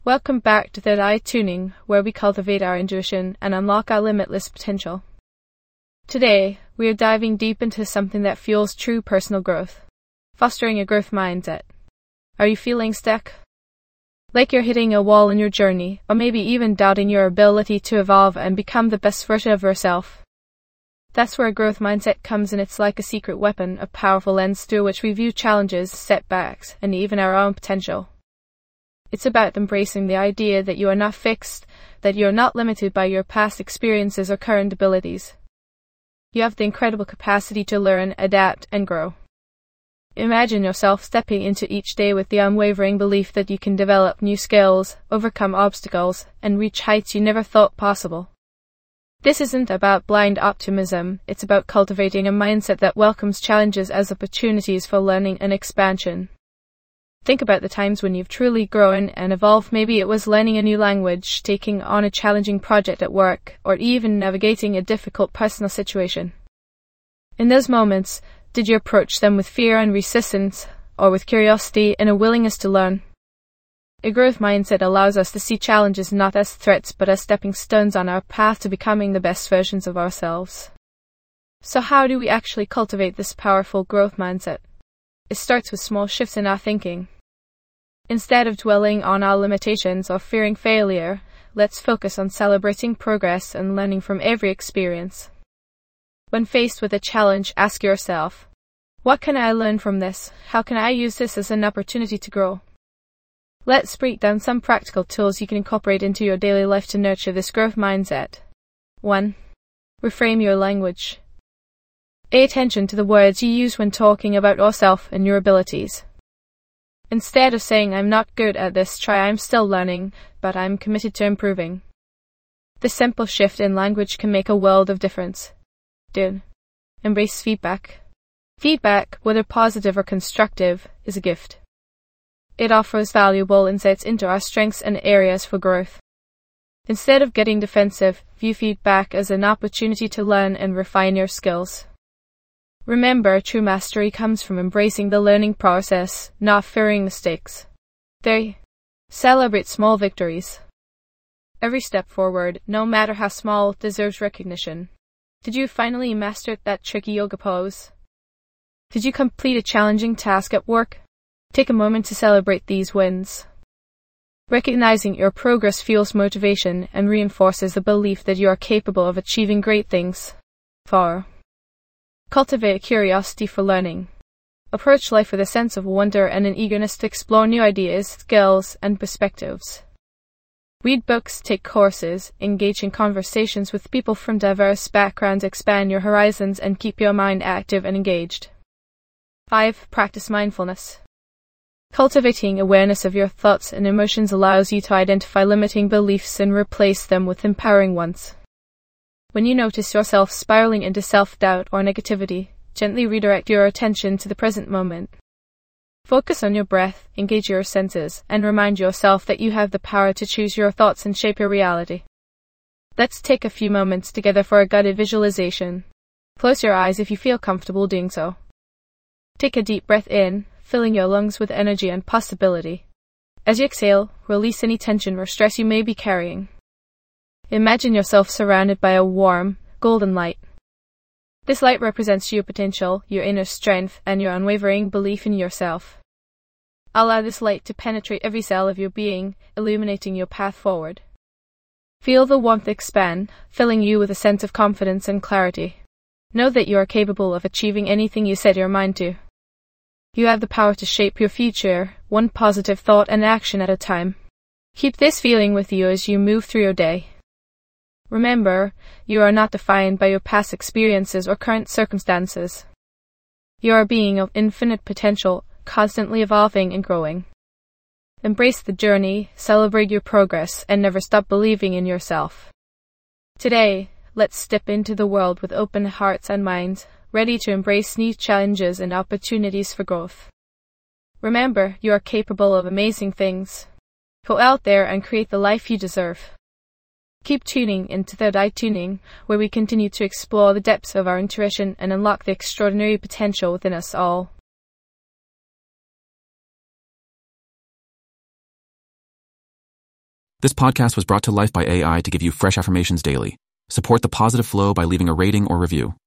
Welcome back to Third Eye Tuning, where we cultivate our intuition and unlock our limitless potential. Today, we are diving deep into something that fuels true personal growth, fostering a growth mindset. Are you feeling stuck? Like you're hitting a wall in your journey, or maybe even doubting your ability to evolve and become the best version of yourself? That's where a growth mindset comes in. It's like a secret weapon, a powerful lens through which we view challenges, setbacks, and even our own potential. It's about embracing the idea that you are not fixed, that you are not limited by your past experiences or current abilities. You have the incredible capacity to learn, adapt, and grow. Imagine yourself stepping into each day with the unwavering belief that you can develop new skills, overcome obstacles, and reach heights you never thought possible. This isn't about blind optimism, it's about cultivating a mindset that welcomes challenges as opportunities for learning and expansion. Think about the times when you've truly grown and evolved. Maybe it was learning a new language, taking on a challenging project at work, or even navigating a difficult personal situation. In those moments, did you approach them with fear and resistance, or with curiosity and a willingness to learn? A growth mindset allows us to see challenges not as threats but as stepping stones on our path to becoming the best versions of ourselves. So how do we actually cultivate this powerful growth mindset? It starts with small shifts in our thinking. Instead of dwelling on our limitations or fearing failure, let's focus on celebrating progress and learning from every experience. When faced with a challenge, ask yourself, what can I learn from this? How can I use this as an opportunity to grow? Let's break down some practical tools you can incorporate into your daily life to nurture this growth mindset. 1. Reframe your language. Pay attention to the words you use when talking about yourself and your abilities. Instead of saying, I'm not good at this, try, I'm still learning, but I'm committed to improving. This simple shift in language can make a world of difference. 2. Embrace feedback. Feedback, whether positive or constructive, is a gift. It offers valuable insights into our strengths and areas for growth. Instead of getting defensive, view feedback as an opportunity to learn and refine your skills. Remember, true mastery comes from embracing the learning process, not fearing mistakes. 3. Celebrate small victories. Every step forward, no matter how small, deserves recognition. Did you finally master that tricky yoga pose? Did you complete a challenging task at work? Take a moment to celebrate these wins. Recognizing your progress fuels motivation and reinforces the belief that you are capable of achieving great things. 4. Cultivate a curiosity for learning. Approach life with a sense of wonder and an eagerness to explore new ideas, skills, and perspectives. Read books, take courses, engage in conversations with people from diverse backgrounds, expand your horizons, and keep your mind active and engaged. 5. Practice mindfulness. Cultivating awareness of your thoughts and emotions allows you to identify limiting beliefs and replace them with empowering ones. When you notice yourself spiraling into self-doubt or negativity, gently redirect your attention to the present moment. Focus on your breath, engage your senses, and remind yourself that you have the power to choose your thoughts and shape your reality. Let's take a few moments together for a guided visualization. Close your eyes if you feel comfortable doing so. Take a deep breath in, filling your lungs with energy and possibility. As you exhale, release any tension or stress you may be carrying. Imagine yourself surrounded by a warm, golden light. This light represents your potential, your inner strength, and your unwavering belief in yourself. Allow this light to penetrate every cell of your being, illuminating your path forward. Feel the warmth expand, filling you with a sense of confidence and clarity. Know that you are capable of achieving anything you set your mind to. You have the power to shape your future, one positive thought and action at a time. Keep this feeling with you as you move through your day. Remember, you are not defined by your past experiences or current circumstances. You are a being of infinite potential, constantly evolving and growing. Embrace the journey, celebrate your progress, and never stop believing in yourself. Today, let's step into the world with open hearts and minds, ready to embrace new challenges and opportunities for growth. Remember, you are capable of amazing things. Go out there and create the life you deserve. Keep tuning into Third Eye Tuning, where we continue to explore the depths of our intuition and unlock the extraordinary potential within us all. This podcast was brought to life by AI to give you fresh affirmations daily. Support the positive flow by leaving a rating or review.